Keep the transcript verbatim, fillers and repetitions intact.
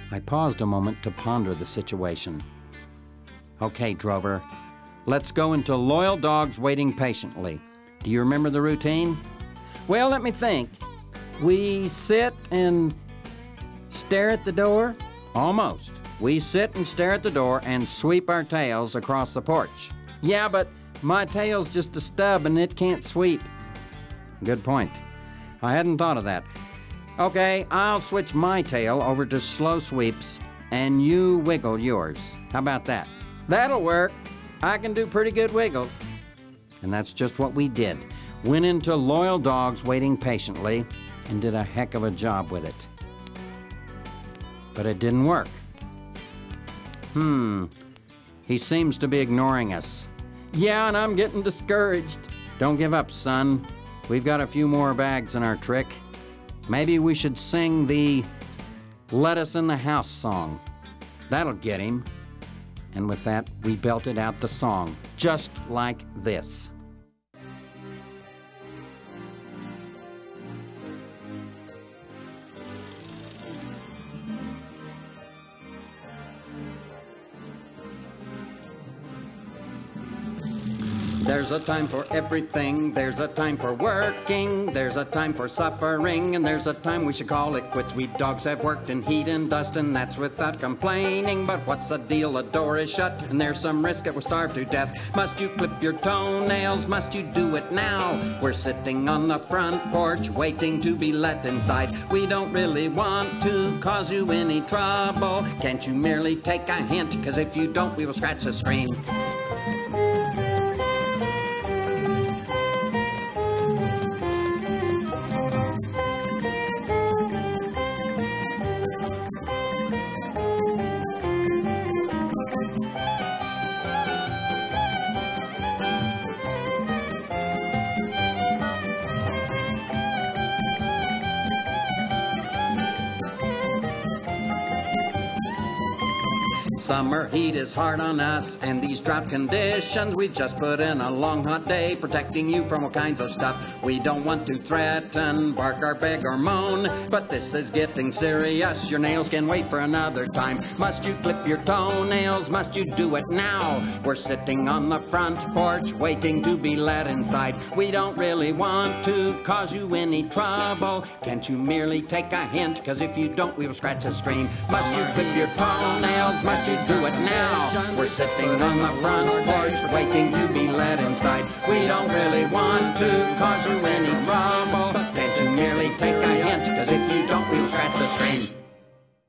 I paused a moment to ponder the situation. Okay, Drover, let's go into Loyal Dogs Waiting Patiently. Do you remember the routine? Well, let me think. We sit and stare at the door? Almost. We sit and stare at the door and sweep our tails across the porch. Yeah, but my tail's just a stub and it can't sweep. Good point. I hadn't thought of that. Okay, I'll switch my tail over to slow sweeps and you wiggle yours. How about that? That'll work. I can do pretty good wiggles. And that's just what we did. Went into Loyal Dogs Waiting Patiently and did a heck of a job with it. But it didn't work. Hmm, he seems to be ignoring us. Yeah, and I'm getting discouraged. Don't give up, son. We've got a few more bags in our trick. Maybe we should sing the Let Us in the House song. That'll get him. And with that, we belted out the song, just like this. There's a time for everything, there's a time for working, there's a time for suffering, and there's a time we should call it quits. We dogs have worked in heat and dust, and that's without complaining. But what's the deal? The door is shut, and there's some risk that we'll starve to death. Must you clip your toenails? Must you do it now? We're sitting on the front porch, waiting to be let inside. We don't really want to cause you any trouble. Can't you merely take a hint? Cause if you don't, we will scratch the screen. Summer heat is hard on us, and these drought conditions, we just put in a long hot day, protecting you from all kinds of stuff. We don't want to threaten, bark or beg or moan, but this is getting serious. Your nails can wait for another time. Must you clip your toenails? Must you do it now? We're sitting on the front porch, waiting to be let inside. We don't really want to cause you any trouble. Can't you merely take a hint? Cause if you don't, we will scratch the screen. Must you clip your toenails? Must you do it now? We're sitting on the front porch, waiting to be let inside. We don't really want to cause you any trouble. Can't you merely take a hint? Cause if you don't, we'll scratch the screen.